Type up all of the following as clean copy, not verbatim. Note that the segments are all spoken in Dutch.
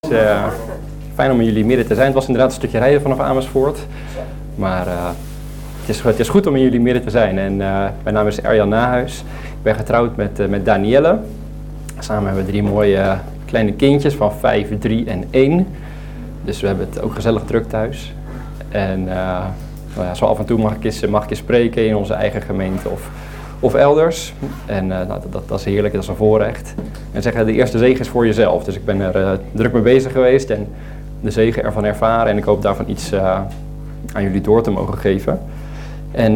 Fijn om in jullie midden te zijn. Het was inderdaad een stukje rijden vanaf Amersfoort. Maar het is goed om in jullie midden te zijn. En mijn naam is Erjan Nahuis. Ik ben getrouwd met Danielle. Samen hebben we 3 mooie kleine kindjes van 5, 3 en 1. Dus we hebben het ook gezellig druk thuis. En zo af en toe mag ik eens spreken in onze eigen gemeente of elders. En dat is heerlijk, dat is een voorrecht. En zeggen, de eerste zegen is voor jezelf. Dus ik ben er druk mee bezig geweest en de zegen ervan ervaren. En ik hoop daarvan iets aan jullie door te mogen geven. En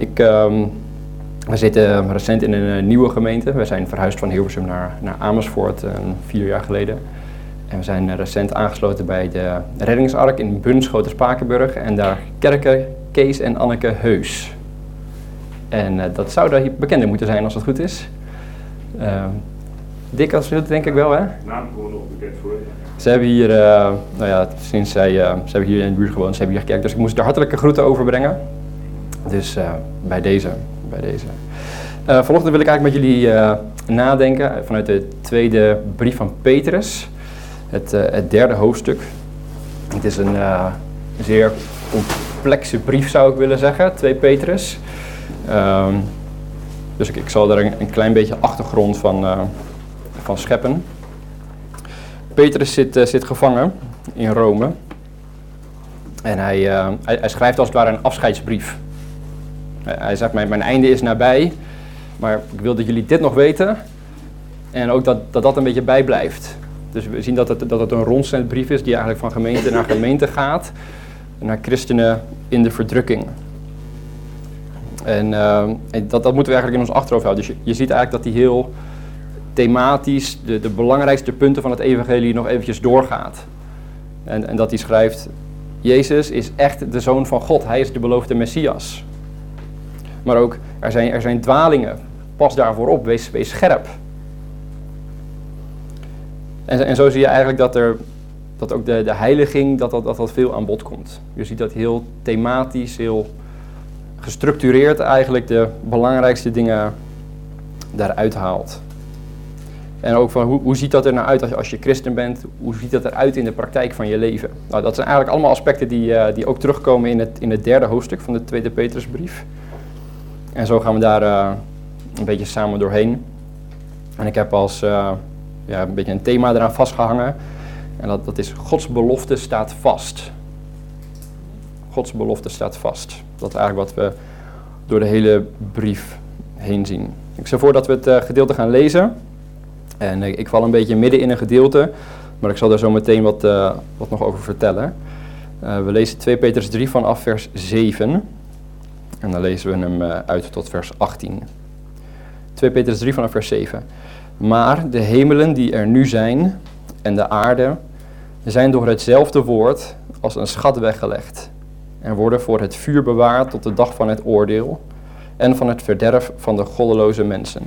we zitten recent in een nieuwe gemeente. We zijn verhuisd van Hilversum naar Amersfoort 4 jaar geleden. En we zijn recent aangesloten bij de Reddingsark in Bunschoten-Spakenburg. En daar kerken Kees en Anneke Heus. En dat zou daar bekender moeten zijn als het goed is. Dick, als het denk ik wel, hè? Naam gewoon nog bekend voor. Ze hebben hier, sinds ze hebben hier in de buurt gewoond, ze hebben hier gekerkt. Dus ik moest de hartelijke groeten overbrengen. Dus bij deze. Vanochtend wil ik eigenlijk met jullie nadenken vanuit de tweede brief van Petrus. Het derde hoofdstuk. Het is een zeer complexe brief, zou ik willen zeggen, 2 Petrus. Dus ik zal daar een klein beetje achtergrond van scheppen. Petrus zit gevangen in Rome. En hij schrijft als het ware een afscheidsbrief. Hij zegt, mijn einde is nabij, maar ik wil dat jullie dit nog weten. En ook dat een beetje bijblijft. Dus we zien dat het een rondzendbrief is die eigenlijk van gemeente naar gemeente gaat. Naar christenen in de verdrukking. En dat moeten we eigenlijk in ons achterhoofd houden. Dus je ziet eigenlijk dat hij heel thematisch de belangrijkste punten van het evangelie nog eventjes doorgaat. En dat hij schrijft, Jezus is echt de Zoon van God. Hij is de beloofde Messias. Maar ook, er zijn dwalingen. Pas daarvoor op, wees scherp. En zo zie je eigenlijk dat ook de heiliging, dat veel aan bod komt. Je ziet dat heel thematisch, heel gestructureerd eigenlijk de belangrijkste dingen daaruit haalt. En ook van hoe ziet dat er nou uit als je christen bent? Hoe ziet dat eruit in de praktijk van je leven? Nou, dat zijn eigenlijk allemaal aspecten die ook terugkomen in het derde hoofdstuk van de tweede Petrusbrief. En zo gaan we daar een beetje samen doorheen. En ik heb als een beetje een thema eraan vastgehangen. En dat is Gods belofte staat vast. Gods belofte staat vast. Dat is eigenlijk wat we door de hele brief heen zien. Ik stel voor dat we het gedeelte gaan lezen. En ik val een beetje midden in een gedeelte, maar ik zal daar zo meteen wat nog over vertellen. We lezen 2 Petrus 3 vanaf vers 7. En dan lezen we hem uit tot vers 18. 2 Petrus 3 vanaf vers 7. Maar de hemelen die er nu zijn en de aarde zijn door hetzelfde woord als een schat weggelegd. En worden voor het vuur bewaard tot de dag van het oordeel en van het verderf van de goddeloze mensen.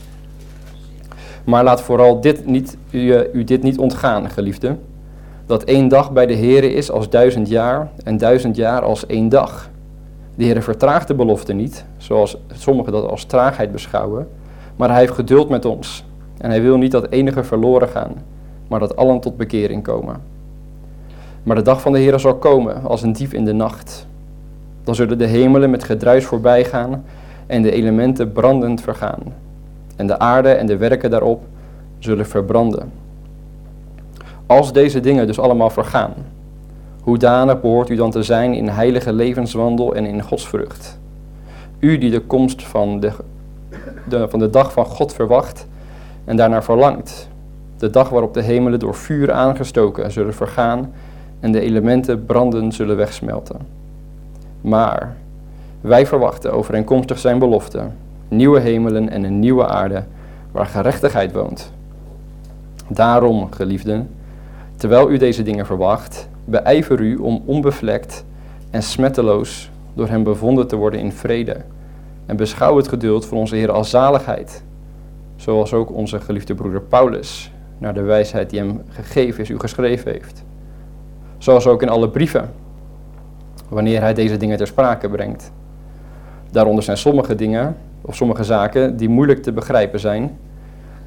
Maar laat vooral u dit niet ontgaan, geliefden, dat 1 dag bij de Heere is als 1000 jaar en 1000 jaar als 1 dag. De Heere vertraagt de belofte niet, zoals sommigen dat als traagheid beschouwen, maar hij heeft geduld met ons. En hij wil niet dat enigen verloren gaan, maar dat allen tot bekering komen. Maar de dag van de Heere zal komen als een dief in de nacht. Dan zullen de hemelen met gedruis voorbij gaan en de elementen brandend vergaan. En de aarde en de werken daarop zullen verbranden. Als deze dingen dus allemaal vergaan, hoedanig behoort u dan te zijn in heilige levenswandel en in godsvrucht? U die de komst van de dag van God verwacht en daarnaar verlangt. De dag waarop de hemelen door vuur aangestoken zullen vergaan en de elementen branden zullen wegsmelten. Maar wij verwachten overeenkomstig zijn belofte nieuwe hemelen en een nieuwe aarde waar gerechtigheid woont. Daarom, geliefden, terwijl u deze dingen verwacht, beijver u om onbevlekt en smetteloos door hem bevonden te worden in vrede. En beschouw het geduld van onze Heer als zaligheid, zoals ook onze geliefde broeder Paulus, naar de wijsheid die hem gegeven is, u geschreven heeft. Zoals ook in alle brieven, wanneer hij deze dingen ter sprake brengt. Daaronder zijn sommige dingen, of sommige zaken, die moeilijk te begrijpen zijn,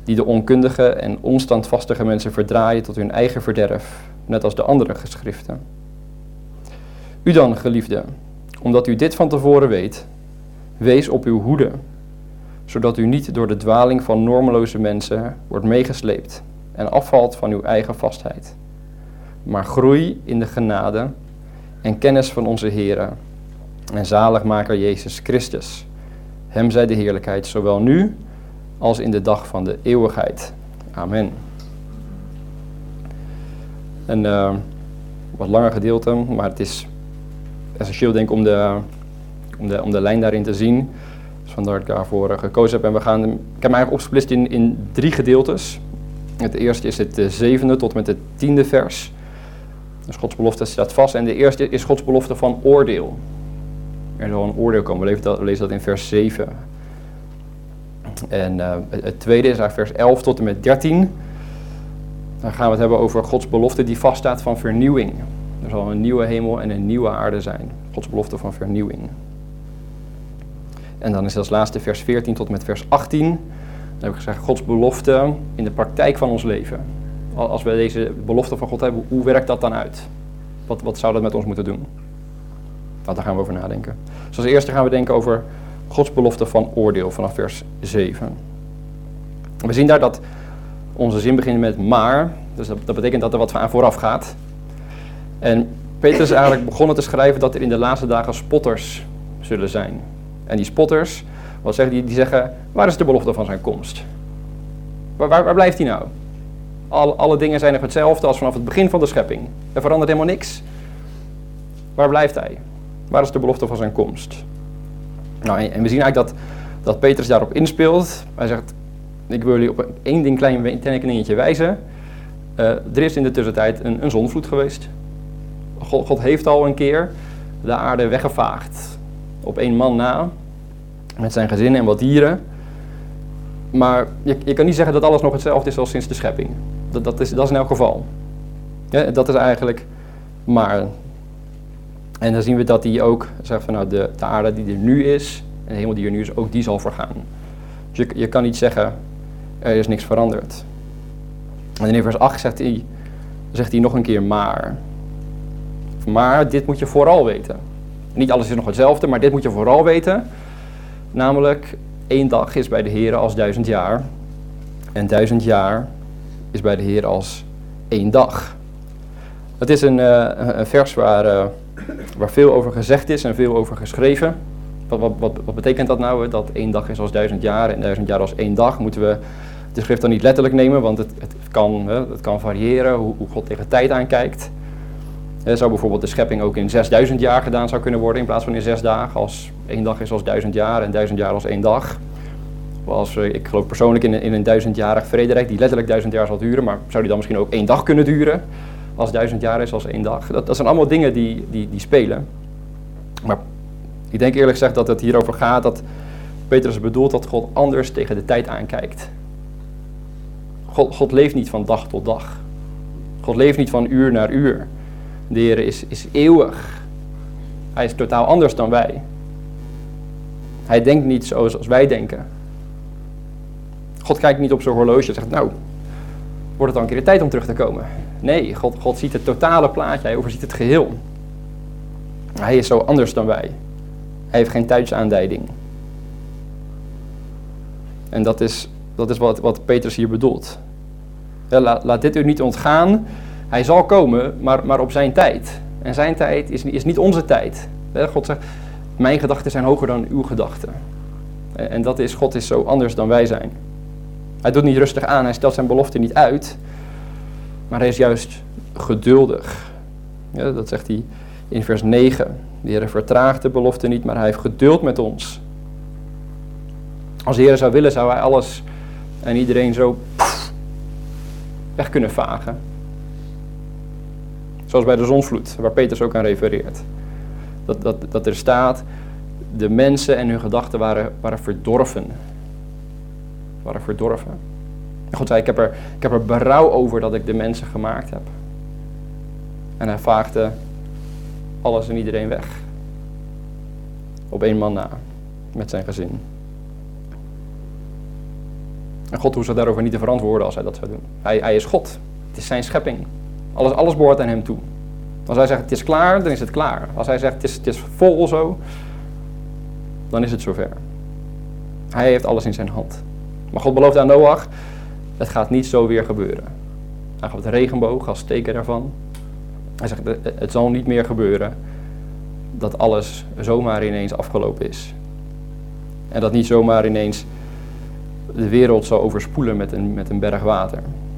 die de onkundige en onstandvastige mensen verdraaien tot hun eigen verderf, net als de andere geschriften. U dan, geliefden, omdat u dit van tevoren weet, wees op uw hoede, zodat u niet door de dwaling van normeloze mensen wordt meegesleept en afvalt van uw eigen vastheid. Maar groei in de genade en kennis van onze Here en zaligmaker Jezus Christus. Hem zij de heerlijkheid, zowel nu als in de dag van de eeuwigheid. Amen. Een wat langer gedeelte, maar het is essentieel denk ik om de lijn daarin te zien. Dus vandaar dat ik daarvoor gekozen heb. En ik heb hem eigenlijk opgesplitst in 3 gedeeltes. Het eerste is het 7e tot met het 10e vers. Dus Gods belofte staat vast. En de eerste is Gods belofte van oordeel. Er zal een oordeel komen. We lezen dat in vers 7. En het tweede is eigenlijk vers 11 tot en met 13. Dan gaan we het hebben over Gods belofte die vaststaat van vernieuwing. Er zal een nieuwe hemel en een nieuwe aarde zijn. Gods belofte van vernieuwing. En dan is als laatste vers 14 tot met vers 18. Dan heb ik gezegd Gods belofte in de praktijk van ons leven. Als we deze belofte van God hebben, hoe werkt dat dan uit? Wat zou dat met ons moeten doen? Nou, daar gaan we over nadenken. Dus als eerste gaan we denken over Gods belofte van oordeel vanaf vers 7. We zien daar dat onze zin begint met maar. Dus dat betekent dat er wat aan vooraf gaat. En Petrus is eigenlijk begonnen te schrijven dat er in de laatste dagen spotters zullen zijn. En die spotters, wat zeggen die? Die zeggen, waar is de belofte van zijn komst? Waar blijft hij nou? Alle dingen zijn nog hetzelfde als vanaf het begin van de schepping. Er verandert helemaal niks. Waar blijft hij? Waar is de belofte van zijn komst? Nou, en we zien eigenlijk dat Petrus daarop inspeelt. Hij zegt, ik wil jullie op één ding klein tekeningetje wijzen. Er is in de tussentijd een zondvloed geweest. God heeft al een keer de aarde weggevaagd. Op 1 man na. Met zijn gezin en wat dieren. Maar je kan niet zeggen dat alles nog hetzelfde is als sinds de schepping. Dat is in elk geval. Ja, dat is eigenlijk maar. En dan zien we dat hij ook zegt van nou, de aarde die er nu is, en de hemel die er nu is, ook die zal vergaan. Dus je kan niet zeggen, er is niks veranderd. En in vers 8 zegt hij nog een keer maar. Maar dit moet je vooral weten. Niet alles is nog hetzelfde, maar dit moet je vooral weten. Namelijk, 1 dag is bij de Heer als 1000 jaar. En 1000 jaar is bij de Heer als 1 dag. Het is een vers waar veel over gezegd is en veel over geschreven. Wat betekent dat nou? Dat 1 dag is als 1000 jaar en 1000 jaar als 1 dag. Moeten we de schrift dan niet letterlijk nemen, want het kan variëren hoe God tegen tijd aankijkt. Zou bijvoorbeeld de schepping ook in 6000 jaar gedaan zou kunnen worden in plaats van in 6 dagen. Als 1 dag is als 1000 jaar en 1000 jaar als 1 dag. Ik geloof persoonlijk in een 1000-jarig vrederijk die letterlijk 1000 jaar zal duren, maar zou die dan misschien ook 1 dag kunnen duren? Als 1000 jaar is als 1 dag. Dat zijn allemaal dingen die spelen. Maar ik denk eerlijk gezegd dat het hierover gaat dat Petrus bedoelt dat God anders tegen de tijd aankijkt. God leeft niet van dag tot dag. God leeft niet van uur naar uur. De Heer is eeuwig. Hij is totaal anders dan wij. Hij denkt niet zoals wij denken. God kijkt niet op zijn horloge en zegt, nou, wordt het dan een keer de tijd om terug te komen? Nee, God ziet het totale plaatje, hij overziet het geheel. Hij is zo anders dan wij. Hij heeft geen tijdsaanduiding. En dat is wat Petrus hier bedoelt. Ja, laat dit u niet ontgaan. Hij zal komen, maar op zijn tijd. En zijn tijd is niet onze tijd. God zegt, mijn gedachten zijn hoger dan uw gedachten. En God is zo anders dan wij zijn. Hij doet niet rustig aan, hij stelt zijn belofte niet uit. Maar hij is juist geduldig. Ja, dat zegt hij in vers 9. De Heer vertraagt de belofte niet, maar hij heeft geduld met ons. Als de Heer zou willen, zou hij alles en iedereen zo weg kunnen vagen. Zoals bij de zondvloed, waar Petrus ook aan refereert. Dat er staat, de mensen en hun gedachten waren verdorven. Waren verdorven. En God zei, ik heb er berouw over dat ik de mensen gemaakt heb. En hij vaagde alles en iedereen weg. Op 1 man na, met zijn gezin. En God hoeft zich daarover niet te verantwoorden als hij dat zou doen. Hij is God. Het is zijn schepping. Alles behoort aan hem toe. Als hij zegt het is klaar, dan is het klaar. Als hij zegt het is vol zo, dan is het zover. Hij heeft alles in zijn hand. Maar God belooft aan Noach, het gaat niet zo weer gebeuren. Hij gaf de regenboog als teken daarvan. Hij zegt het zal niet meer gebeuren dat alles zomaar ineens afgelopen is. En dat niet zomaar ineens de wereld zal overspoelen met een berg water.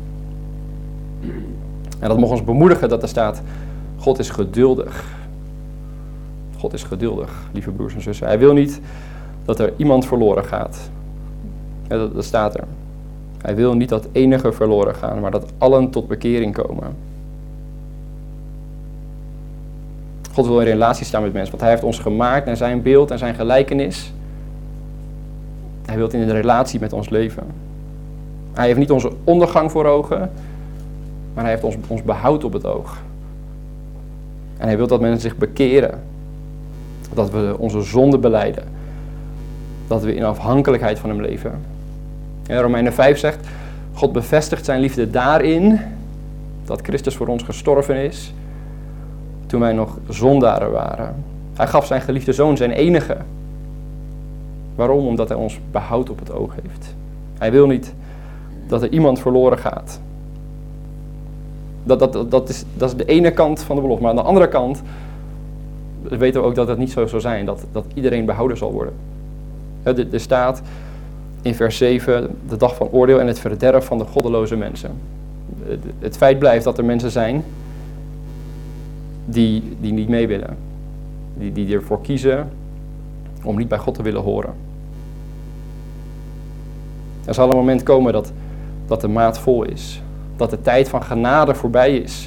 En dat mag ons bemoedigen dat er staat, God is geduldig. God is geduldig, lieve broers en zussen. Hij wil niet dat er iemand verloren gaat. Ja, dat staat er. Hij wil niet dat enige verloren gaan, maar dat allen tot bekering komen. God wil in relatie staan met mensen, want hij heeft ons gemaakt naar zijn beeld en zijn gelijkenis. Hij wil in een relatie met ons leven. Hij heeft niet onze ondergang voor ogen, maar hij heeft ons behoud op het oog. En hij wil dat mensen zich bekeren. Dat we onze zonde belijden. Dat we in afhankelijkheid van hem leven. En Romeinen 5 zegt, God bevestigt zijn liefde daarin dat Christus voor ons gestorven is toen wij nog zondaren waren. Hij gaf zijn geliefde zoon, zijn enige. Waarom? Omdat hij ons behoud op het oog heeft. Hij wil niet dat er iemand verloren gaat. Dat is de ene kant van de belofte. Maar aan de andere kant weten we ook dat het niet zo zal zijn. Dat iedereen behouden zal worden. Er staat in vers 7 de dag van oordeel en het verderf van de goddeloze mensen. Het feit blijft dat er mensen zijn die niet mee willen. Die ervoor kiezen om niet bij God te willen horen. Er zal een moment komen dat de maat vol is. Dat de tijd van genade voorbij is.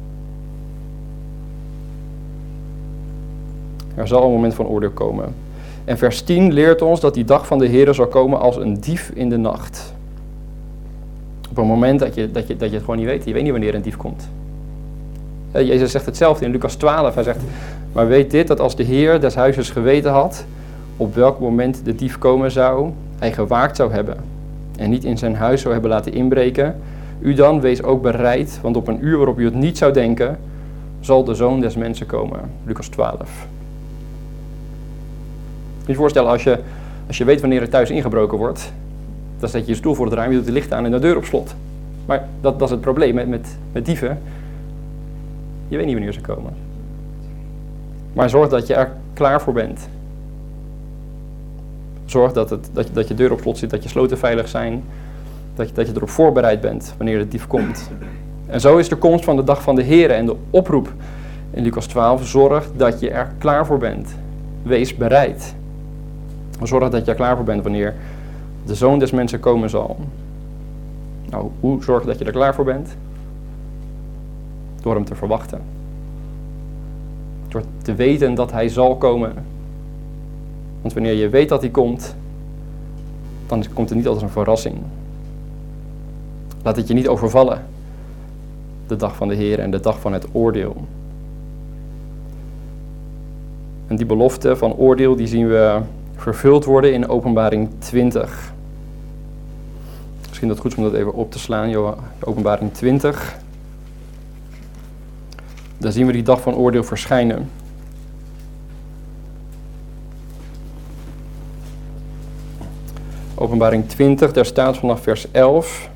Er zal een moment van oordeel komen. En vers 10 leert ons dat die dag van de Heere zal komen als een dief in de nacht. Op een moment dat je het gewoon niet weet. Je weet niet wanneer een dief komt. Jezus zegt hetzelfde in Lucas 12. Hij zegt, maar weet dit, dat als de Heer des huizes geweten had op welk moment de dief komen zou, hij gewaakt zou hebben en niet in zijn huis zou hebben laten inbreken. U dan, wees ook bereid, want op een uur waarop u het niet zou denken, zal de Zoon des Mensen komen. Lucas 12. Moet je voorstellen, als je weet wanneer er thuis ingebroken wordt, dan zet je je stoel voor het raam, je doet de licht aan en de deur op slot. Maar dat is het probleem met dieven. Je weet niet wanneer ze komen. Maar zorg dat je er klaar voor bent. Zorg dat je deur op slot zit, dat je sloten veilig zijn. Dat je erop voorbereid bent wanneer de dief komt. En zo is de komst van de dag van de Heere en de oproep in Lucas 12. Zorg dat je er klaar voor bent. Wees bereid. Zorg dat je er klaar voor bent wanneer de Zoon des Mensen komen zal. Nou, hoe zorg dat je er klaar voor bent? Door hem te verwachten. Door te weten dat hij zal komen. Want wanneer je weet dat hij komt, dan komt het niet als een verrassing. Laat het je niet overvallen. De dag van de Heer en de dag van het oordeel. En die belofte van oordeel, die zien we vervuld worden in Openbaring 20. Misschien dat het goed is om dat even op te slaan, Openbaring 20. Daar zien we die dag van oordeel verschijnen. Openbaring 20, daar staat vanaf vers 11.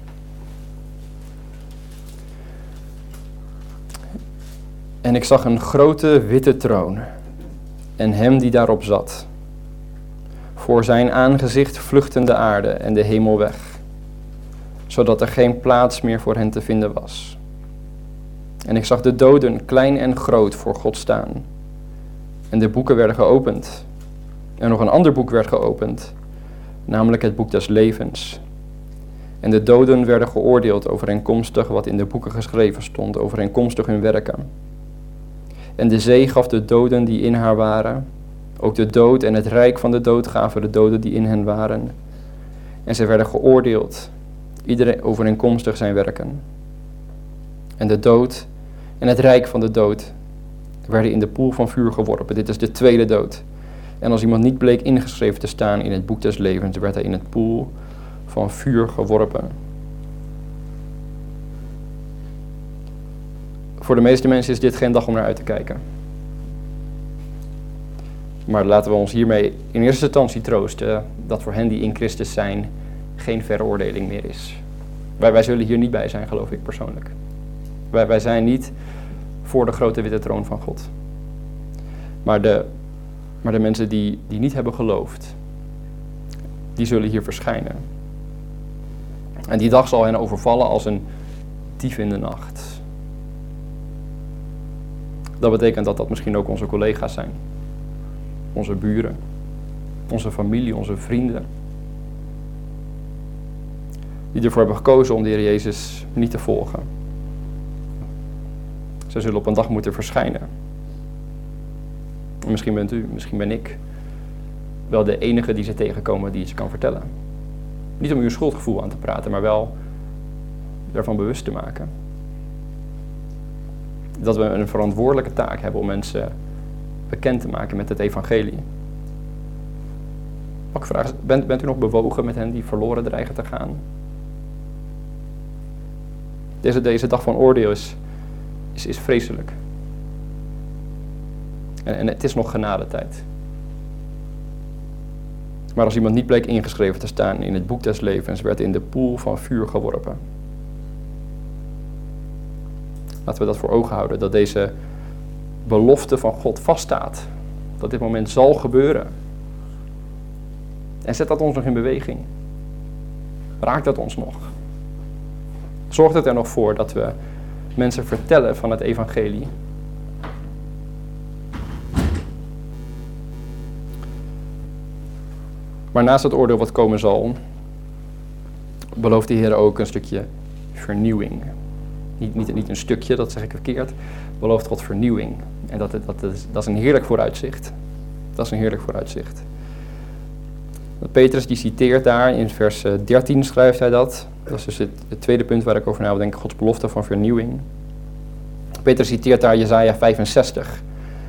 En ik zag een grote witte troon en hem die daarop zat. Voor zijn aangezicht vluchtten de aarde en de hemel weg, zodat er geen plaats meer voor hen te vinden was. En ik zag de doden, klein en groot, voor God staan. En de boeken werden geopend. En nog een ander boek werd geopend, namelijk het boek des levens. En de doden werden geoordeeld overeenkomstig wat in de boeken geschreven stond, overeenkomstig hun werken. En de zee gaf de doden die in haar waren. Ook de dood en het rijk van de dood gaven de doden die in hen waren. En zij werden geoordeeld, iedereen overeenkomstig zijn werken. En de dood en het rijk van de dood werden in de poel van vuur geworpen. Dit is de tweede dood. En als iemand niet bleek ingeschreven te staan in het boek des levens, werd hij in het poel van vuur geworpen. Voor de meeste mensen is dit geen dag om naar uit te kijken. Maar laten we ons hiermee in eerste instantie troosten dat voor hen die in Christus zijn geen veroordeling meer is. Wij zullen hier niet bij zijn, geloof ik persoonlijk. Wij zijn niet voor de grote witte troon van God. Maar de mensen die niet hebben geloofd, die zullen hier verschijnen. En die dag zal hen overvallen als een dief in de nacht. Dat betekent dat dat misschien ook onze collega's zijn. Onze buren, onze familie, onze vrienden. Die ervoor hebben gekozen om de Heer Jezus niet te volgen. Zij zullen op een dag moeten verschijnen. En misschien bent u, misschien ben ik wel de enige die ze tegenkomen die iets kan vertellen. Niet om uw schuldgevoel aan te praten, maar wel daarvan bewust te maken. Dat we een verantwoordelijke taak hebben om mensen bekend te maken met het evangelie. Ook vraag, bent u nog bewogen met hen die verloren dreigen te gaan? Deze dag van oordeel is vreselijk. En het is nog genadetijd. Maar als iemand niet bleek ingeschreven te staan in het boek des levens, werd in de poel van vuur geworpen. Laten we dat voor ogen houden, dat deze belofte van God vaststaat. Dat dit moment zal gebeuren. En zet dat ons nog in beweging. Raakt dat ons nog? Zorgt het er nog voor dat we mensen vertellen van het evangelie? Maar naast het oordeel wat komen zal, belooft de Heer ook een stukje vernieuwing. Niet een stukje, dat zeg ik verkeerd. Belooft God vernieuwing. En dat is een heerlijk vooruitzicht. Dat is een heerlijk vooruitzicht. Petrus die citeert daar, in vers 13 schrijft hij dat. Dat is dus het tweede punt waar ik over na wil denken, Gods belofte van vernieuwing. Petrus citeert daar Jesaja 65.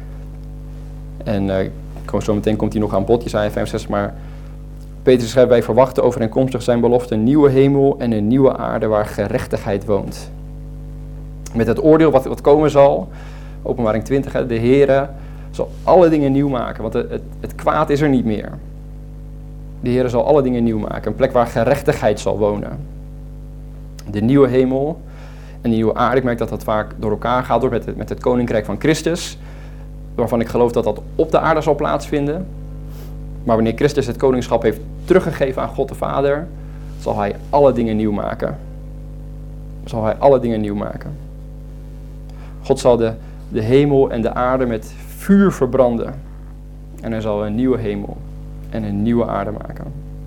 En zo meteen komt hij nog aan bod, Jesaja 65, maar Petrus schrijft, wij verwachten overeenkomstig zijn belofte een nieuwe hemel en een nieuwe aarde waar gerechtigheid woont. Met het oordeel wat komen zal, Openbaring 20, de Heere zal alle dingen nieuw maken, want het kwaad is er niet meer. De Heere zal alle dingen nieuw maken, een plek waar gerechtigheid zal wonen. De nieuwe hemel en de nieuwe aarde, ik merk dat dat vaak door elkaar gaat door met het koninkrijk van Christus, waarvan ik geloof dat dat op de aarde zal plaatsvinden. Maar wanneer Christus het koningschap heeft teruggegeven aan God de Vader, zal hij alle dingen nieuw maken. Zal hij alle dingen nieuw maken. God zal de hemel en de aarde met vuur verbranden. En hij zal een nieuwe hemel en een nieuwe aarde maken.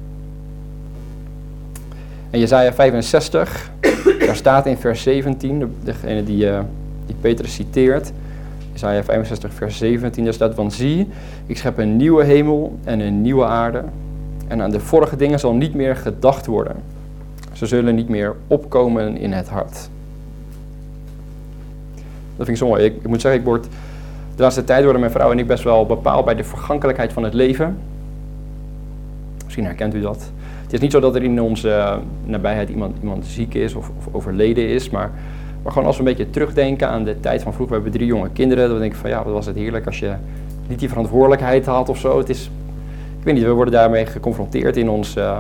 En Jesaja 65, daar staat in vers 17, degene die Petrus citeert, Jesaja 65 vers 17, daar staat, want zie, ik schep een nieuwe hemel en een nieuwe aarde. En aan de vorige dingen zal niet meer gedacht worden. Ze zullen niet meer opkomen in het hart. Dat vind ik zo mooi. Ik moet zeggen, de laatste tijd worden mijn vrouw en ik best wel bepaald bij de vergankelijkheid van het leven. Misschien herkent u dat. Het is niet zo dat er in onze nabijheid iemand ziek is of overleden is, maar gewoon als we een beetje terugdenken aan de tijd van vroeger. We hebben 3 jonge kinderen, dan denk ik van ja, wat was het heerlijk als je niet die verantwoordelijkheid had of zo. Ik weet niet, we worden daarmee geconfronteerd in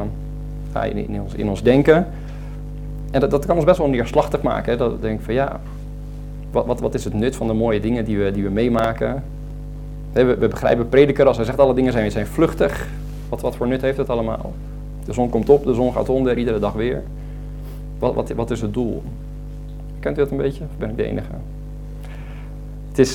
ons denken. En dat kan ons best wel neerslachtig maken. Hè? Dat denk ik van ja, wat is het nut van de mooie dingen die we meemaken? We begrijpen prediker als hij zegt alle dingen zijn vluchtig. Wat voor nut heeft het allemaal? De zon komt op, de zon gaat onder, iedere dag weer. Wat is het doel? Kent u dat een beetje? Of ben ik de enige? Het is,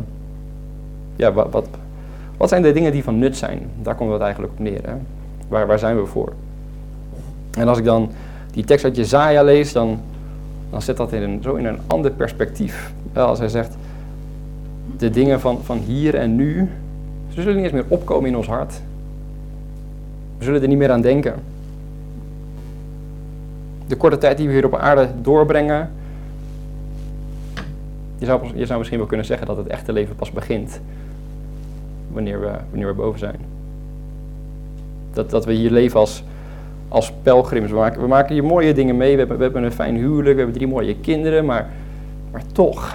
wat zijn de dingen die van nut zijn? Daar komt het eigenlijk op neer. Hè? Waar zijn we voor? En als ik dan die tekst uit Jesaja lees, dan zet dat in een ander perspectief. Als hij zegt, de dingen van hier en nu, ze zullen niet eens meer opkomen in ons hart. We zullen er niet meer aan denken. De korte tijd die we hier op aarde doorbrengen, je zou misschien wel kunnen zeggen dat het echte leven pas begint wanneer we boven zijn. Dat we hier leven als pelgrims. We maken hier mooie dingen mee, we hebben een fijn huwelijk, we hebben 3 mooie kinderen, maar toch.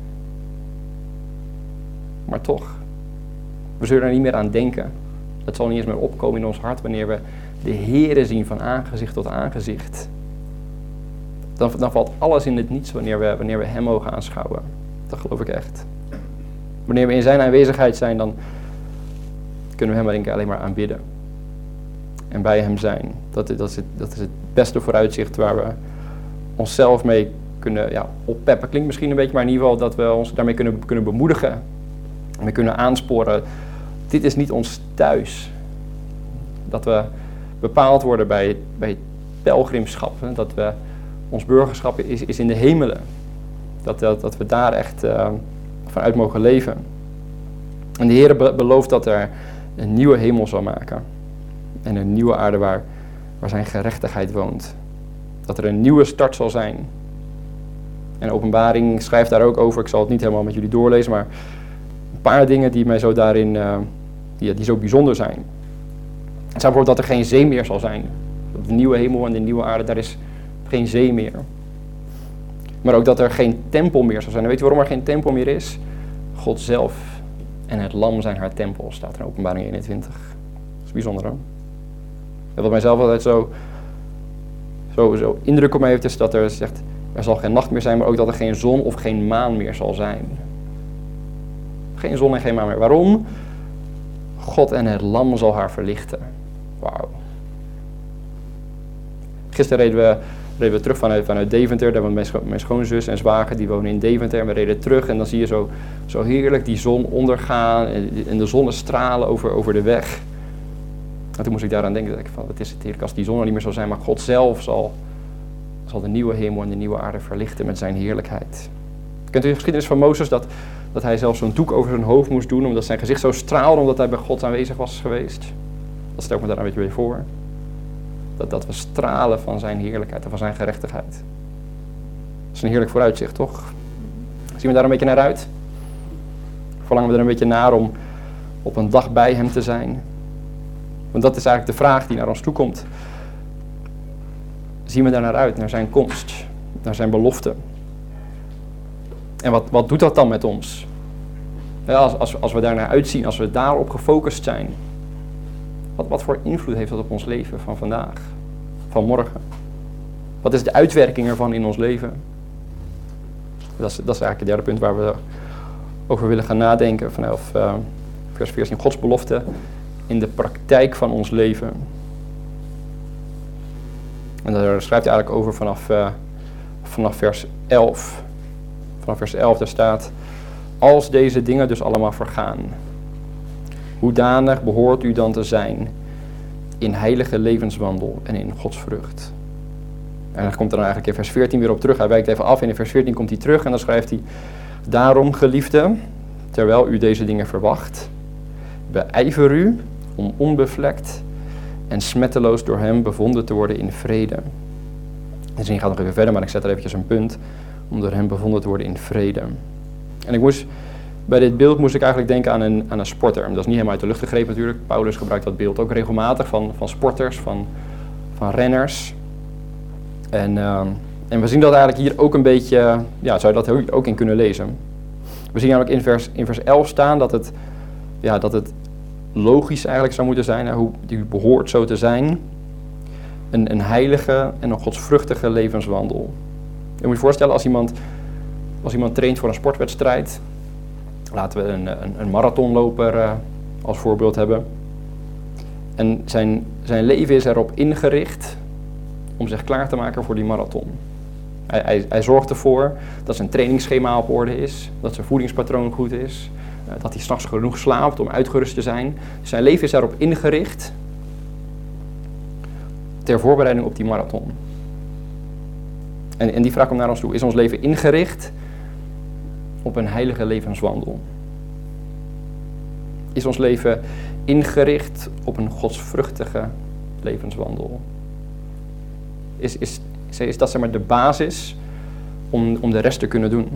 Maar toch. We zullen er niet meer aan denken. Het zal niet eens meer opkomen in ons hart wanneer we de Heere zien van aangezicht tot aangezicht. Dan valt alles in het niets wanneer we hem mogen aanschouwen. Dat geloof ik echt. Wanneer we in zijn aanwezigheid zijn, dan kunnen we hem denk ik alleen maar aanbidden. En bij hem zijn. Dat is het beste vooruitzicht waar we onszelf mee kunnen oppeppen. Klinkt misschien een beetje, maar in ieder geval dat we ons daarmee kunnen bemoedigen. En we kunnen aansporen. Dit is niet ons thuis. Dat we bepaald worden bij het pelgrimschap. Dat we, ons burgerschap is in de hemelen. Dat we daar echt vanuit mogen leven. En de Heer belooft dat er een nieuwe hemel zal maken. En een nieuwe aarde waar zijn gerechtigheid woont. Dat er een nieuwe start zal zijn. En Openbaring schrijft daar ook over. Ik zal het niet helemaal met jullie doorlezen, maar een paar dingen die mij zo daarin, die zo bijzonder zijn. Het zou bijvoorbeeld dat er geen zee meer zal zijn. De nieuwe hemel en de nieuwe aarde, daar is geen zee meer. Maar ook dat er geen tempel meer zal zijn. En weet je waarom er geen tempel meer is? God zelf en het lam zijn haar tempel, staat er in Openbaring 21. Dat is bijzonder, hoor. En wat mijzelf altijd zo indruk op mij heeft, is dat er zegt, er zal geen nacht meer zijn, maar ook dat er geen zon of geen maan meer zal zijn. Geen zon en geen maan meer. Waarom? God en het lam zal haar verlichten. Wauw. Gisteren reden we terug vanuit Deventer. Daar woont mijn schoonzus en zwager, die wonen in Deventer. En we reden terug en dan zie je zo heerlijk die zon ondergaan en de zonnestralen over de weg. En toen moest ik daaraan denken, wat is het heerlijk als die zon er niet meer zou zijn, maar God zelf zal de nieuwe hemel en de nieuwe aarde verlichten met zijn heerlijkheid. Kent u de geschiedenis van Mozes, dat hij zelfs zo'n doek over zijn hoofd moest doen, omdat zijn gezicht zo straalde, omdat hij bij God aanwezig was geweest? Dat stel ik me daar een beetje bij voor. Dat we stralen van zijn heerlijkheid en van zijn gerechtigheid. Dat is een heerlijk vooruitzicht, toch? Zien we daar een beetje naar uit? Verlangen we er een beetje naar om op een dag bij hem te zijn? Want dat is eigenlijk de vraag die naar ons toe komt. Zien we daar naar uit, naar zijn komst, naar zijn belofte? En wat doet dat dan met ons? Ja, als we daar naar uitzien, als we daarop gefocust zijn. Wat voor invloed heeft dat op ons leven van vandaag, van morgen? Wat is de uitwerking ervan in ons leven? Dat is eigenlijk het derde punt waar we over willen gaan nadenken vanaf vers 14. Gods belofte in de praktijk van ons leven. En daar schrijft hij eigenlijk over vanaf vers 11. Vanaf vers 11 daar staat: als deze dingen dus allemaal vergaan, hoedanig behoort u dan te zijn in heilige levenswandel en in Gods vrucht. En dan komt er dan eigenlijk in vers 14 weer op terug. Hij wijkt even af en in vers 14 komt hij terug en dan schrijft hij: daarom, geliefden, terwijl u deze dingen verwacht, beijver u om onbevlekt en smetteloos door hem bevonden te worden in vrede. De zin gaat nog even verder, maar ik zet er eventjes een punt. Om door hem bevonden te worden in vrede. En bij dit beeld moest ik eigenlijk denken aan een sporter. Dat is niet helemaal uit de lucht gegrepen natuurlijk. Paulus gebruikt dat beeld ook regelmatig van sporters, van renners. En we zien dat eigenlijk hier ook een beetje, zou je dat ook in kunnen lezen. We zien namelijk in vers 11 staan dat het logisch eigenlijk zou moeten zijn, hoe die behoort zo te zijn. Een heilige en een godsvruchtige levenswandel. Je moet je voorstellen, als iemand traint voor een sportwedstrijd, laten we een marathonloper als voorbeeld hebben. En zijn leven is erop ingericht om zich klaar te maken voor die marathon. Hij zorgt ervoor dat zijn trainingsschema op orde is, dat zijn voedingspatroon goed is, dat hij 's nachts genoeg slaapt om uitgerust te zijn. Zijn leven is erop ingericht ter voorbereiding op die marathon. En die vraag komt naar ons toe. Is ons leven ingericht op een heilige levenswandel? Is ons leven ingericht op een godsvruchtige levenswandel? Is dat zeg maar de basis om de rest te kunnen doen?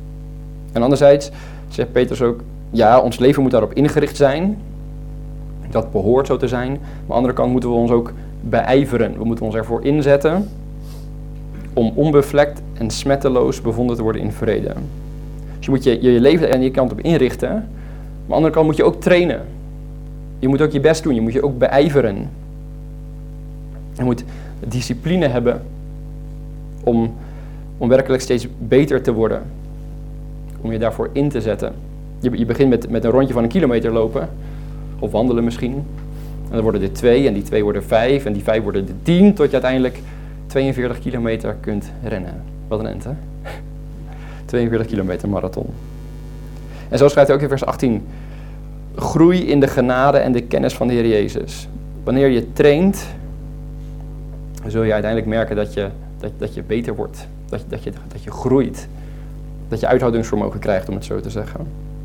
En anderzijds zegt Petrus ook, ja, ons leven moet daarop ingericht zijn, Dat behoort zo te zijn. Maar aan de andere kant moeten we ons ook beijveren. We moeten ons ervoor inzetten om onbevlekt en smetteloos bevonden te worden in vrede. Dus je moet je leven er aan die kant op inrichten. Maar aan de andere kant moet je ook trainen. Je moet ook je best doen. Je moet je ook beijveren. Je moet discipline hebben om werkelijk steeds beter te worden. Om je daarvoor in te zetten. Je begint met een rondje van 1 kilometer lopen. Of wandelen misschien. En dan worden er 2 en die 2 worden 5 en die 5 worden er 10. Tot je uiteindelijk 42 kilometer kunt rennen. Wat een end, hè? 42 kilometer marathon. En zo schrijft hij ook in vers 18. Groei in de genade en de kennis van de Heer Jezus. Wanneer je traint, zul je uiteindelijk merken dat je beter wordt. Dat je groeit. Dat je uithoudingsvermogen krijgt, om het zo te zeggen.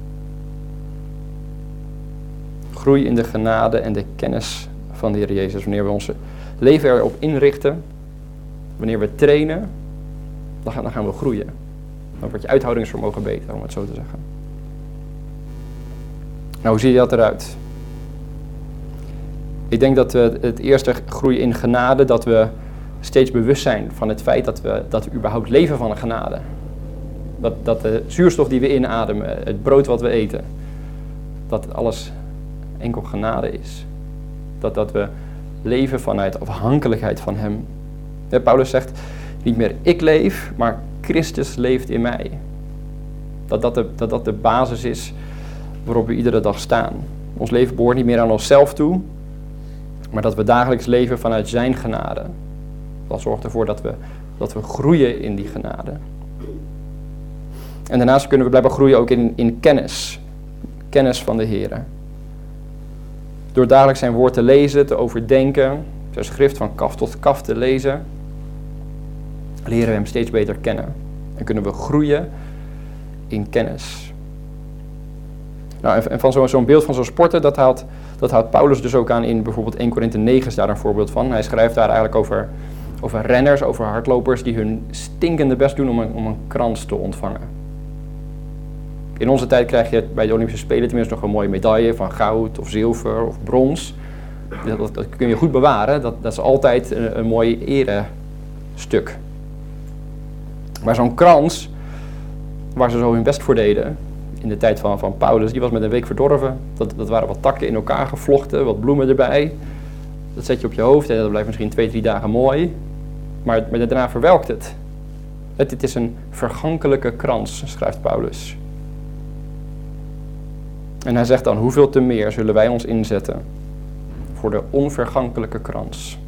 Groei in de genade en de kennis van de Heer Jezus. Wanneer we ons leven erop inrichten, wanneer we trainen, dan gaan we groeien. Dan wordt je uithoudingsvermogen beter, om het zo te zeggen. Nou, hoe ziet dat eruit? Ik denk dat we het eerste groeien in genade, dat we steeds bewust zijn van het feit dat we überhaupt leven van een genade. Dat de zuurstof die we inademen, het brood wat we eten, dat alles enkel genade is. Dat we leven vanuit afhankelijkheid van Hem. Ja, Paulus zegt, niet meer ik leef, maar Christus leeft in mij. Dat de basis is waarop we iedere dag staan. Ons leven behoort niet meer aan onszelf toe, maar dat we dagelijks leven vanuit zijn genade. Dat zorgt ervoor dat we groeien in die genade. En daarnaast kunnen we blijkbaar groeien ook in kennis. Kennis van de Heer. Door dagelijks zijn woord te lezen, te overdenken, zijn schrift van kaf tot kaf te lezen, leren we hem steeds beter kennen. En kunnen we groeien in kennis. Nou, en van zo'n beeld van zo'n sporter, dat haalt Paulus dus ook aan in bijvoorbeeld 1 Korinthe 9 is daar een voorbeeld van. Hij schrijft daar eigenlijk over renners, over hardlopers die hun stinkende best doen om een krans te ontvangen. In onze tijd krijg je bij de Olympische Spelen tenminste nog een mooie medaille van goud of zilver of brons. Dat kun je goed bewaren, dat is altijd een mooi erestuk. Maar zo'n krans, waar ze zo hun best voor deden, in de tijd van Paulus, die was met een week verdorven. Dat waren wat takken in elkaar gevlochten, wat bloemen erbij. Dat zet je op je hoofd en dat blijft misschien 2-3 dagen mooi. Maar daarna verwelkt het. Het is een vergankelijke krans, schrijft Paulus. En hij zegt dan, hoeveel te meer zullen wij ons inzetten voor de onvergankelijke krans.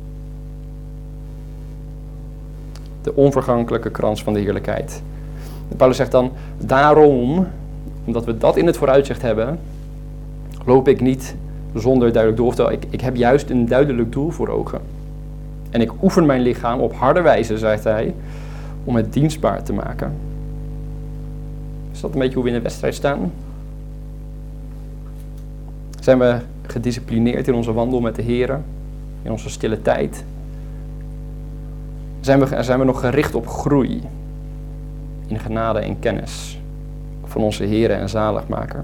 De onvergankelijke krans van de heerlijkheid. En Paulus zegt dan, daarom, omdat we dat in het vooruitzicht hebben, loop ik niet zonder duidelijk doel. Oftewel, ik heb juist een duidelijk doel voor ogen. En ik oefen mijn lichaam op harde wijze, zegt hij, om het dienstbaar te maken. Is dat een beetje hoe we in de wedstrijd staan? Zijn we gedisciplineerd in onze wandel met de Heer, in onze stille tijd? Zijn we nog gericht op groei, in genade en kennis van onze Heer en Zaligmaker?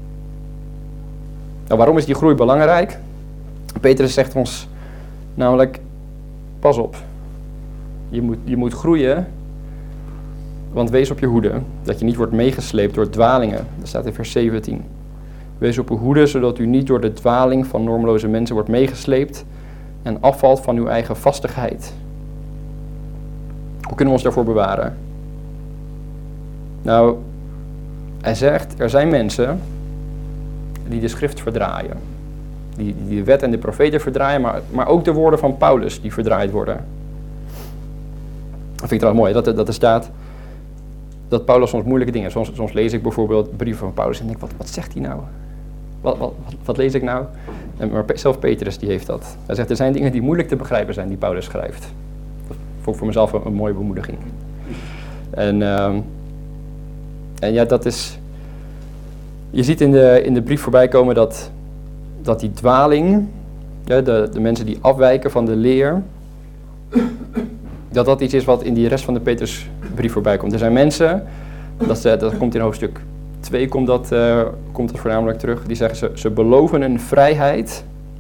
Nou, waarom is die groei belangrijk? Petrus zegt ons namelijk, pas op, je moet groeien, want wees op je hoede, dat je niet wordt meegesleept door dwalingen. Dat staat in vers 17. Wees op uw hoede, zodat u niet door de dwaling van normeloze mensen wordt meegesleept en afvalt van uw eigen vastigheid. Hoe kunnen we ons daarvoor bewaren? Nou, hij zegt, er zijn mensen die de schrift verdraaien. Die de wet en de profeten verdraaien, maar ook de woorden van Paulus die verdraaid worden. Dat vind ik trouwens mooi, dat er staat dat Paulus soms moeilijke dingen... Soms lees ik bijvoorbeeld brieven van Paulus en denk, wat zegt hij nou? Wat lees ik nou? Maar zelf Petrus die heeft dat. Hij zegt, er zijn dingen die moeilijk te begrijpen zijn die Paulus schrijft. Dat vond ik voor mezelf een mooie bemoediging. En ja, dat is... Je ziet in de brief voorbij komen dat die dwaling, ja, de mensen die afwijken van de leer, dat iets is wat in die rest van de Petrusbrief voorbij komt. Er zijn mensen, dat komt in hoofdstuk 2, komt dat voornamelijk terug, die zeggen ze beloven een vrijheid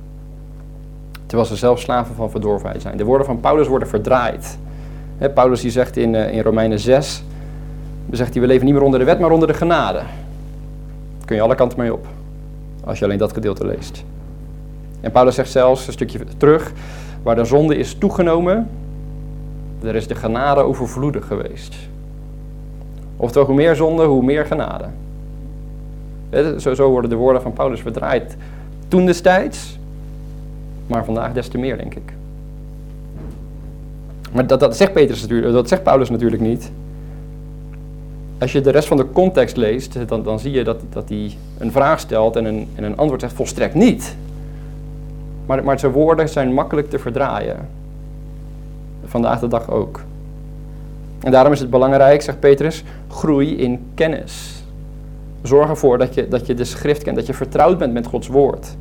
terwijl ze zelf slaven van verdorvenheid zijn. De woorden van Paulus worden verdraaid. Paulus die zegt in Romeinen 6, zegt hij, we leven niet meer onder de wet, maar onder de genade. Daar kun je alle kanten mee op, als je alleen dat gedeelte leest. En Paulus zegt zelfs, een stukje terug, waar de zonde is toegenomen, er is de genade overvloedig geweest. Oftewel, hoe meer zonde, hoe meer genade. Zo worden de woorden van Paulus verdraaid. Toen destijds, maar vandaag des te meer, denk ik. Maar dat zegt Paulus natuurlijk niet. Als je de rest van de context leest, dan zie je dat hij een vraag stelt en een antwoord zegt, volstrekt niet. Maar zijn woorden zijn makkelijk te verdraaien. Vandaag de dag ook. En daarom is het belangrijk, zegt Petrus, groei in kennis. Zorg ervoor dat je de schrift kent, dat je vertrouwd bent met Gods woord.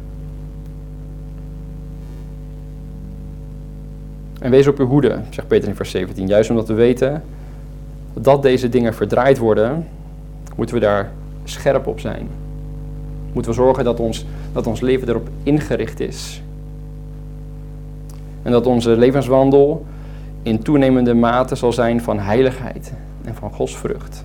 En wees op uw hoede, zegt Petrus in vers 17. Juist omdat we weten dat deze dingen verdraaid worden, moeten we daar scherp op zijn. Moeten we zorgen dat ons leven erop ingericht is. En dat onze levenswandel in toenemende mate zal zijn van heiligheid en van godsvrucht.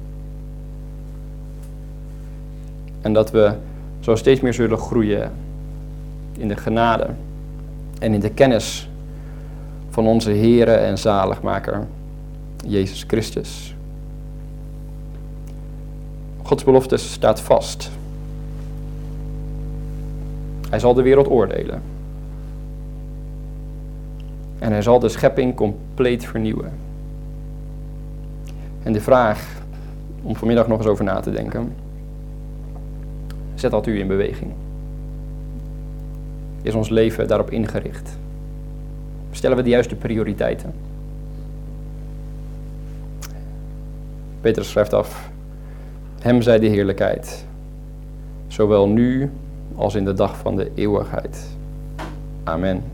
En dat we zo steeds meer zullen groeien in de genade en in de kennis van onze Heere en Zaligmaker, Jezus Christus. Gods belofte staat vast. Hij zal de wereld oordelen. En hij zal de schepping compleet vernieuwen. En de vraag, om vanmiddag nog eens over na te denken, zet dat u in beweging? Is ons leven daarop ingericht? Stellen we de juiste prioriteiten? Petrus schrijft af, hem zij de heerlijkheid, zowel nu als in de dag van de eeuwigheid. Amen.